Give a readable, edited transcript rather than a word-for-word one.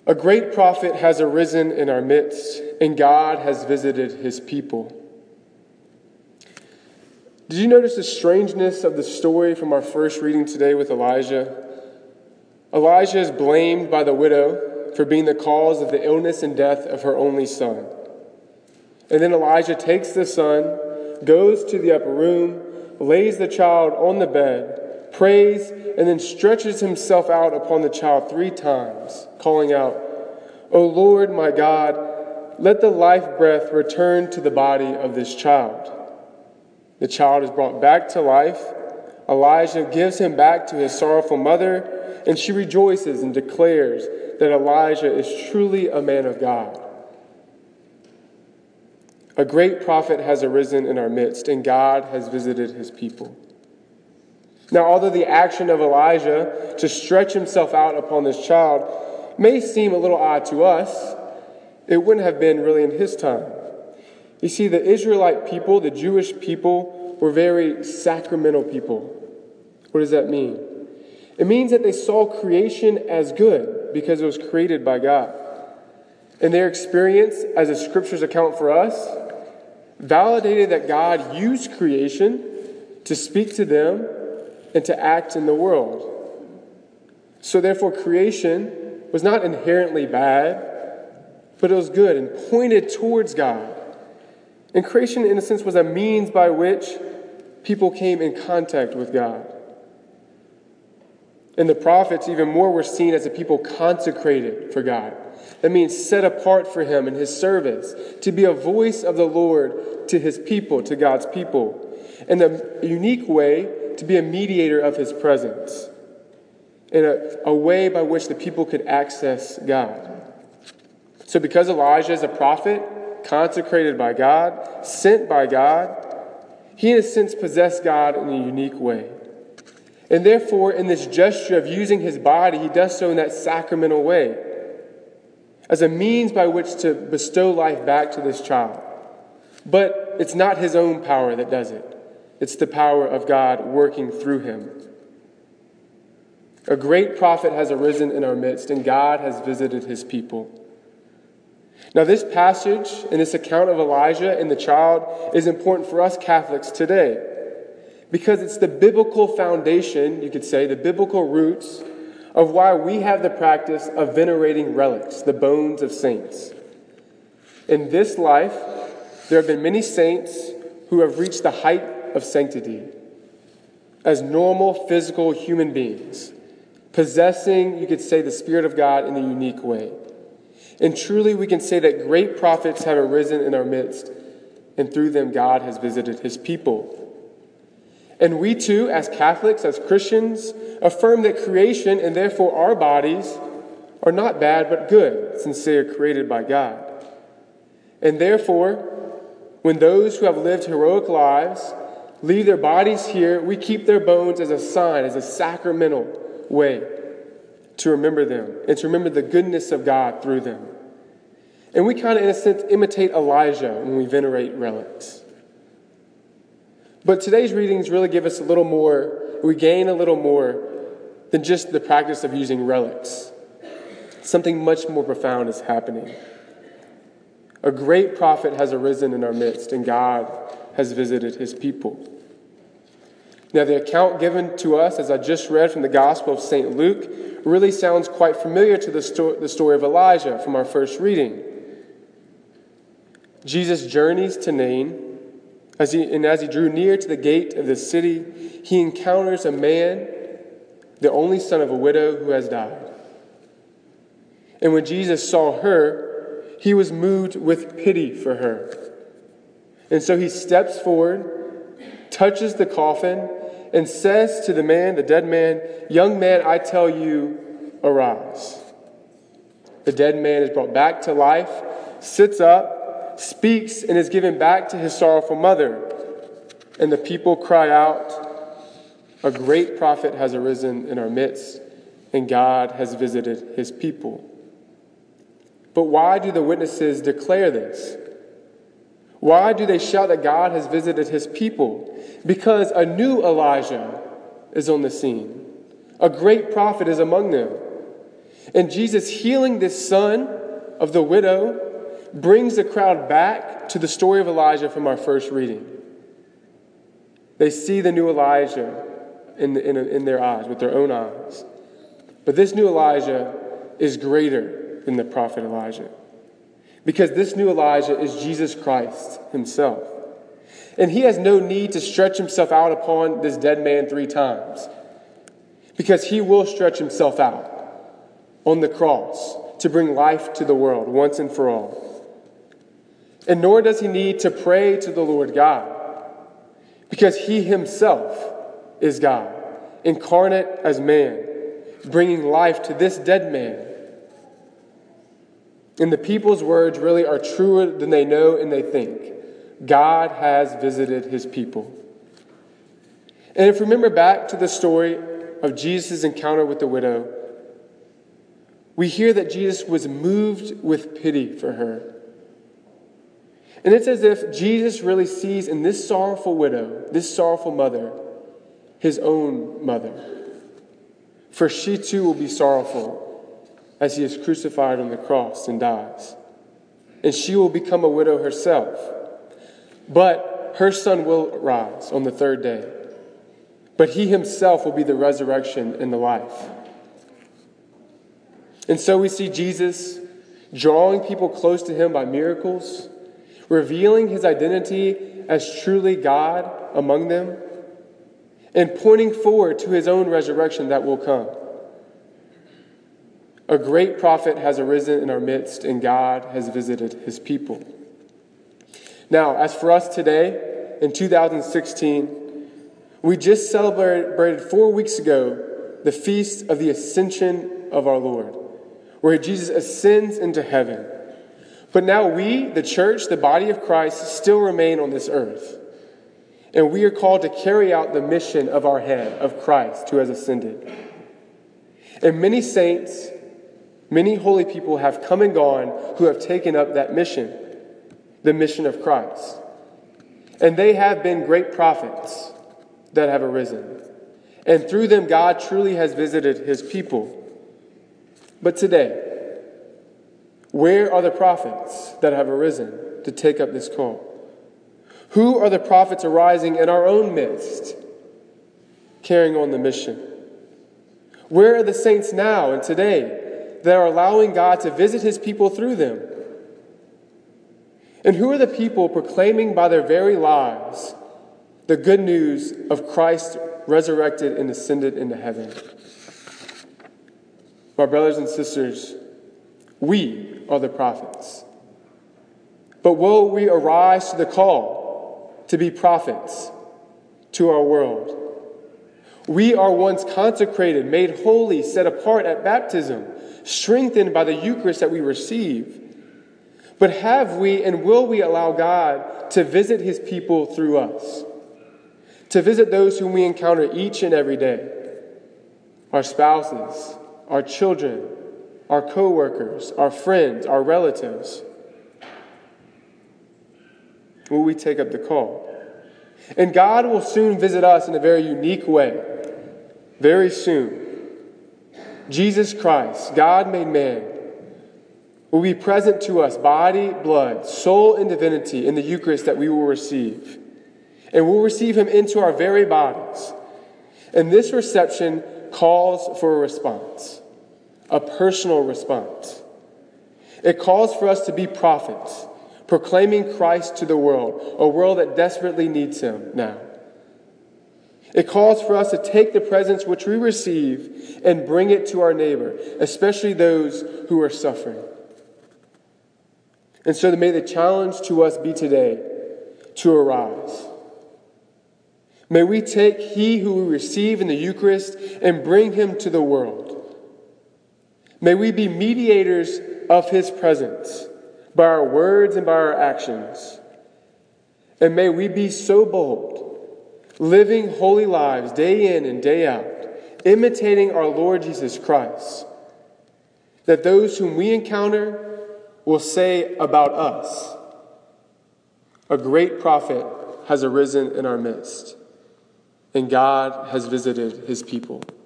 A great prophet has arisen in our midst, and God has visited his people. Did you notice the strangeness of the story from our first reading today with Elijah? Elijah is blamed by the widow for being the cause of the illness and death of her only son. And then Elijah takes the son, goes to the upper room, lays the child on the bed, prays, and then stretches himself out upon the child 3 times, calling out, "O Lord, my God, let the life breath return to the body of this child." The child is brought back to life. Elijah gives him back to his sorrowful mother, and she rejoices and declares that Elijah is truly a man of God. A great prophet has arisen in our midst, and God has visited his people. Now, although the action of Elijah to stretch himself out upon this child may seem a little odd to us, it wouldn't have been really in his time. You see, the Israelite people, the Jewish people, were very sacramental people. What does that mean? It means that they saw creation as good because it was created by God. And their experience, as the scriptures account for us, validated that God used creation to speak to them and to act in the world. So therefore, creation was not inherently bad, but it was good and pointed towards God. And creation, in a sense, was a means by which people came in contact with God. And the prophets, even more, were seen as a people consecrated for God. That means set apart for him and his service, to be a voice of the Lord to his people, to God's people. In a unique way, to be a mediator of his presence. In a way by which the people could access God. So because Elijah is a prophet, consecrated by God, sent by God, he in a sense possessed God in a unique way. And therefore, in this gesture of using his body, he does so in that sacramental way, as a means by which to bestow life back to this child. But it's not his own power that does it. It's the power of God working through him. A great prophet has arisen in our midst, and God has visited his people. Now, this passage and this account of Elijah and the child is important for us Catholics today, because it's the biblical foundation, you could say, the biblical roots of why we have the practice of venerating relics, the bones of saints. In this life, there have been many saints who have reached the height of sanctity as normal physical human beings, possessing, you could say, the Spirit of God in a unique way. And truly we can say that great prophets have arisen in our midst, and through them God has visited his people. And we too, as Catholics, as Christians, affirm that creation, and therefore our bodies, are not bad but good, since they are created by God. And therefore, when those who have lived heroic lives leave their bodies here, we keep their bones as a sign, as a sacramental way to remember them and to remember the goodness of God through them. And we kind of, in a sense, imitate Elijah when we venerate relics. But today's readings really give us a little more, we gain a little more than just the practice of using relics. Something much more profound is happening. A great prophet has arisen in our midst, and God has visited his people. Now, the account given to us, as I just read from the Gospel of St. Luke, really sounds quite familiar to the story of Elijah from our first reading. Jesus journeys to Nain, as he drew near to the gate of the city, he encounters a man, the only son of a widow who has died. And when Jesus saw her, he was moved with pity for her. And so he steps forward, touches the coffin, and says to the man, the dead man, "Young man, I tell you, arise." The dead man is brought back to life, sits up, speaks, and is given back to his sorrowful mother. And the people cry out, "A great prophet has arisen in our midst, and God has visited his people." But why do the witnesses declare this? Why do they shout that God has visited his people? Because a new Elijah is on the scene. A great prophet is among them. And Jesus healing this son of the widow brings the crowd back to the story of Elijah from our first reading. They see the new Elijah in their eyes, with their own eyes. But this new Elijah is greater than the prophet Elijah, because this new Elijah is Jesus Christ himself. And he has no need to stretch himself out upon this dead man 3 times, because he will stretch himself out on the cross to bring life to the world once and for all. And nor does he need to pray to the Lord God, because he himself is God, incarnate as man, bringing life to this dead man. And the people's words really are truer than they know and they think. God has visited his people. And if we remember back to the story of Jesus' encounter with the widow, we hear that Jesus was moved with pity for her. And it's as if Jesus really sees in this sorrowful widow, this sorrowful mother, his own mother. For she too will be sorrowful as he is crucified on the cross and dies. And she will become a widow herself. But her son will rise on the 3rd day. But he himself will be the resurrection and the life. And so we see Jesus drawing people close to him by miracles, revealing his identity as truly God among them, and pointing forward to his own resurrection that will come. A great prophet has arisen in our midst, and God has visited his people. Now, as for us today, in 2016, we just celebrated 4 weeks ago the feast of the Ascension of our Lord, where Jesus ascends into heaven. But now we, the church, the body of Christ, still remain on this earth. And we are called to carry out the mission of our head, of Christ, who has ascended. And many saints, many holy people have come and gone who have taken up that mission, the mission of Christ. And they have been great prophets that have arisen. And through them, God truly has visited his people. But today, where are the prophets that have arisen to take up this call? Who are the prophets arising in our own midst, carrying on the mission? Where are the saints now and today that are allowing God to visit his people through them? And who are the people proclaiming by their very lives the good news of Christ resurrected and ascended into heaven? My brothers and sisters, we are the prophets. But will we arise to the call to be prophets to our world? We are once consecrated, made holy, set apart at baptism, strengthened by the Eucharist that we receive. But have we and will we allow God to visit his people through us? To visit those whom we encounter each and every day? Our spouses, our children, our co-workers, our friends, our relatives. Will we take up the call? And God will soon visit us in a very unique way. Very soon. Jesus Christ, God made man, will be present to us, body, blood, soul, and divinity in the Eucharist that we will receive. And we'll receive him into our very bodies. And this reception calls for a response, a personal response. It calls for us to be prophets, proclaiming Christ to the world, a world that desperately needs him now. It calls for us to take the presents which we receive and bring it to our neighbor, especially those who are suffering. And so may the challenge to us be today to arise. May we take he who we receive in the Eucharist and bring him to the world. May we be mediators of his presence by our words and by our actions. And may we be so bold, living holy lives day in and day out, imitating our Lord Jesus Christ, that those whom we encounter will say about us, a great prophet has arisen in our midst, and God has visited his people.